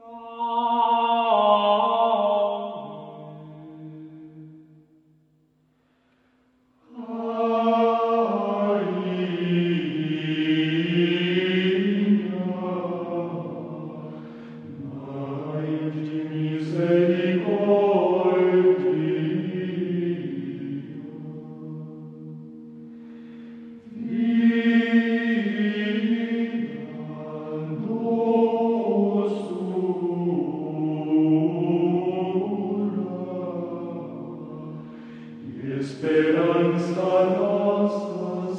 Speranza nostra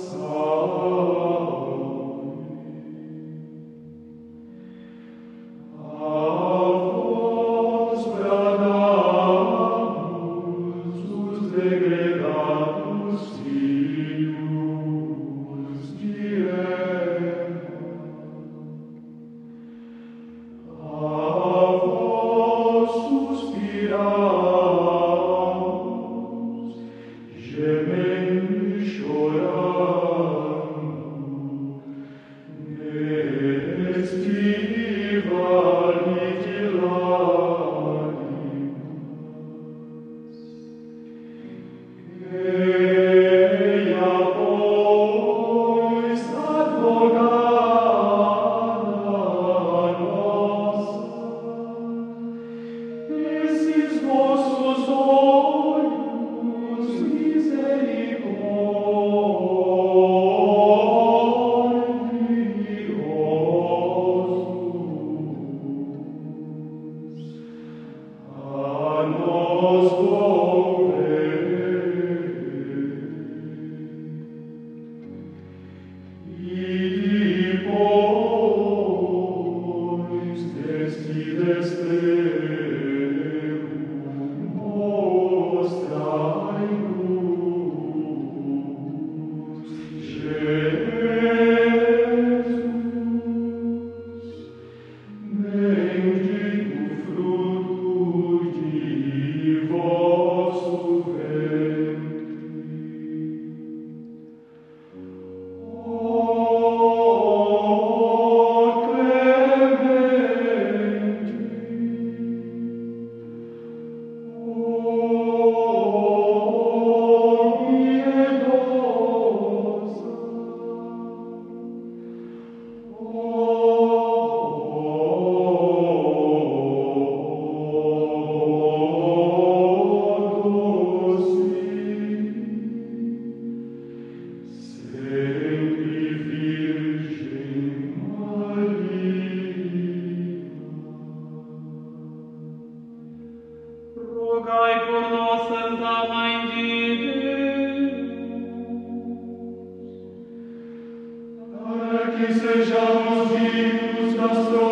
salve. A vos bradamus os degredados filhos de Eva. A vos suspiramos, gemendo e chorando, neste vale de lágrimas. Eia, pois, advogada nossa, esses vossos olhos misericordiosos a nos volvei. E depois deste desterro, mostrai-nos Jesus, bendito fruto de vosso ventre. Ó clemente, ó piedosa, sempre Virgem Maria. Rogai por nós, Santa Mãe de Deus, Para que sejamos dignos das promessas